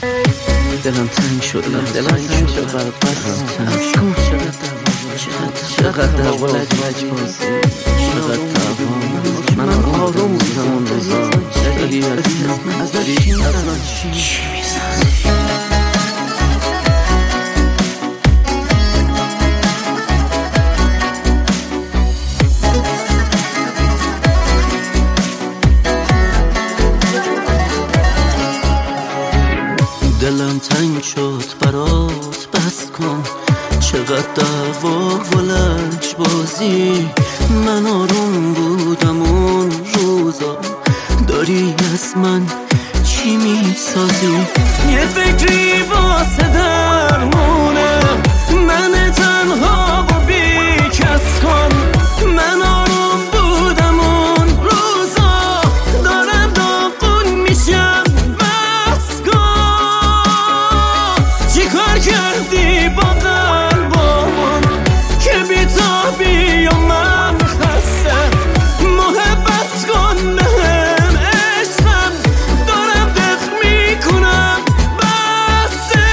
دلم تنگ شد برات بس کن چقدر دعوا لجبازی چقدر دعوا من آروم زمان رضا داری از چی میسازی دلم تنگ شد برات بس کن چقدر دعوا و لجبازی من آروم بودم اون روزا داری از من چی میسازی یه فکری واسه درمونه من تنها و بی کس کن من آروم بودم اون روزا دارم داغون میشم بس کن چی کار کردی با قلبمون که بی تو بی و من خسته محبت کن بهم عشقم دارم دق میکنم بسه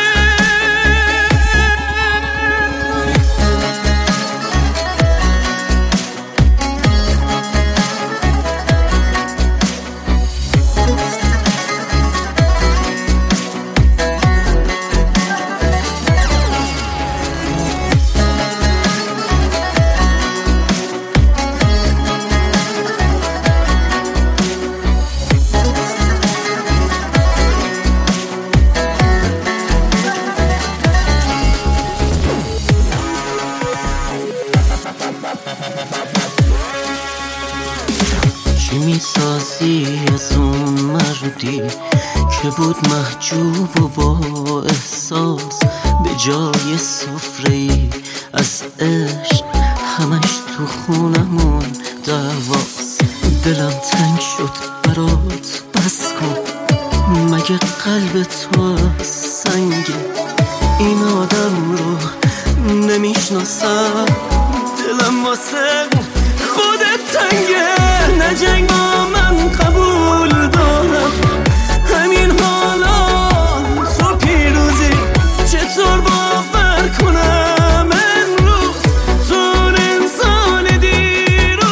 چی میسازی از اون مردی که بود محجوب و با احساس به جای سفره‌ای از عشق همش تو خونمون دعواست دلم تنگ شد برات بس کن مگه قلب تو از سنگه این آدم رو نمیشناسم دلم واسه خودت تنگه نه جنگ با من قبول دارم همین حالا تو پیروزی چطور باور کنم امروز تو انسان دیروزی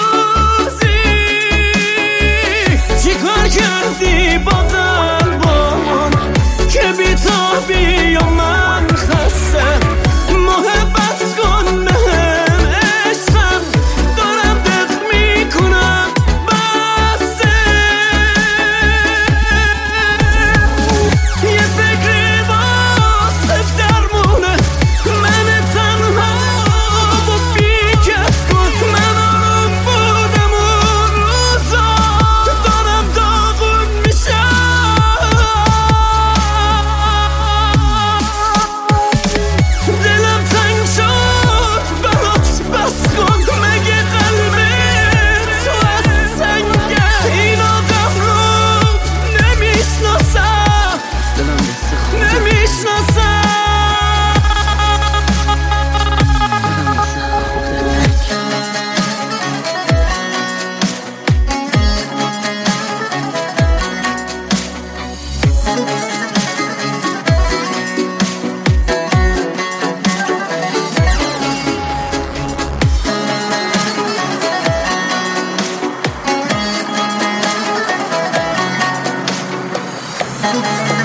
چی کار کردی با قلبمون که بی تو بی و من خسته محبت کن بهم عشقم دارم دق میکنم بسه یه فکری واسه درمونه من تنها و بی کس کن من آروم بودم اون روزا دارم داغون میشم دلم تنگ شد برات بس کن مگه قلب تو از سنگه این آدم رو نمیشناسم دلم دست خودت نمیشناسم Thank you.